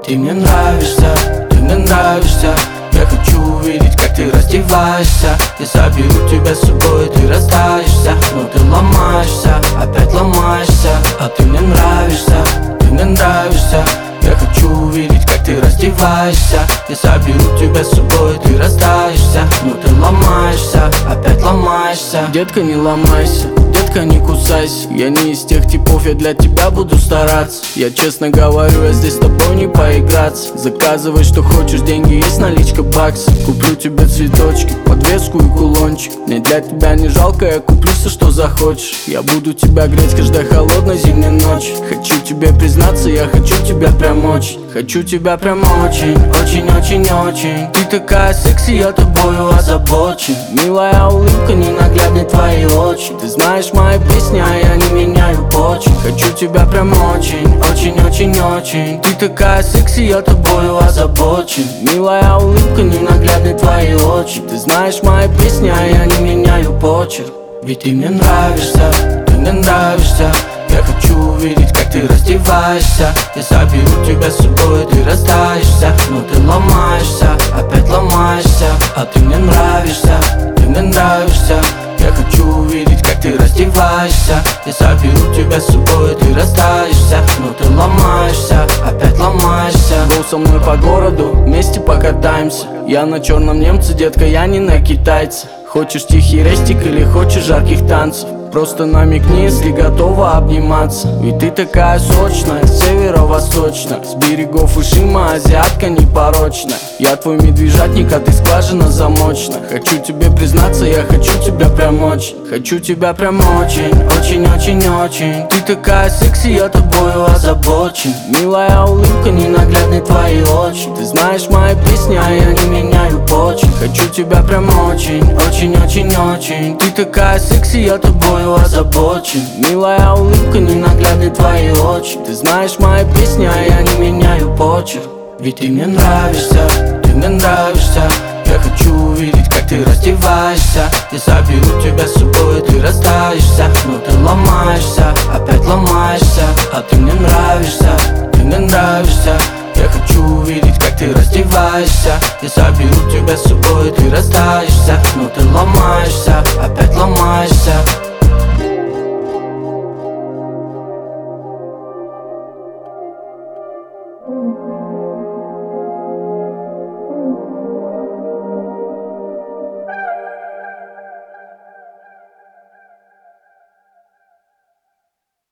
Ты мне нравишься, ты мне нравишься. Я хочу увидеть, как ты раздеваешься. Я заберу тебя с собой, ты растаешься. Но ты ломаешься, опять ломаешься. А ты мне нравишься, ты мне нравишься. Я хочу увидеть, как ты раздеваешься. Я заберу тебя с собой, ты растаешься. Но ты ломаешься, опять ломаешься. Детка, не ломайся, детка, не кусайся. Я не из тех типов, я для тебя буду стараться. Я честно говорю, я здесь с тобой не поиграться. Заказывай, что хочешь, деньги есть, наличка бакс. Куплю тебе цветочки, подвеску и кулончик. Мне для тебя не жалко, я куплю все, что захочешь. Я буду тебя греть каждой холодной зимней ночью. Хочу тебе признаться, я хочу тебя прям очень. Хочу тебя прям очень, очень-очень-очень. Ты такая секси, я тобою озабочен. Милая улыбка, ненаглядные твои очи. Ты знаешь мои песни, а я не меняю почек. Хочу тебя прям очень, очень-очень-очень. Ты такая секси, я тобою озабочен. Милая улыбка, ненаглядные твои очи. Ты знаешь мои песни, а я не меняю почерк. Ведь ты мне нравишься, ты мне нравишься. Я хочу увидеть, как ты раздеваешься. Я заберу тебя с собой, ты растаешься. Но ты ломаешься, опять ломаешься. А ты мне нравишься, ты мне нравишься. Я хочу увидеть, как ты раздеваешься. Я заберу тебя с собой, ты растаешься. Но ты ломаешься, опять ломаешься. Go со мной по городу, вместе покатаемся. Я на черном немце, детка, я не на китайца. Хочешь тихий рестик или хочешь жарких танцев? Просто намекни, если готова обниматься. Ведь ты такая сочная, северо-восточная. С берегов Ишима, азиатка непорочная. Я твой медвежатник, а ты скважина замочная. Хочу тебе признаться, я хочу тебя прям очень. Хочу тебя прям очень, очень-очень-очень. Ты такая секси, я тобою озабочен. Милая улыбка, ненаглядные твои очи. Ты знаешь мои песни, а я не меняю почек. Хочу тебя прям очень, очень-очень-очень. Ты такая секси, я тобою озабочен. Милая улыбка, ненаглядные твои очи. Ты знаешь мои песни, а я не меняю почерк. Ведь ты мне нравишься, ты мне нравишься. Я хочу увидеть, как ты раздеваешься. Я заберу тебя с собой, ты растаешься. Но ты ломаешься, опять ломаешься. А ты мне нравишься, ты мне нравишься. Я хочу увидеть, как ты раздеваешься. Я заберу тебя с собой, ты растаешься.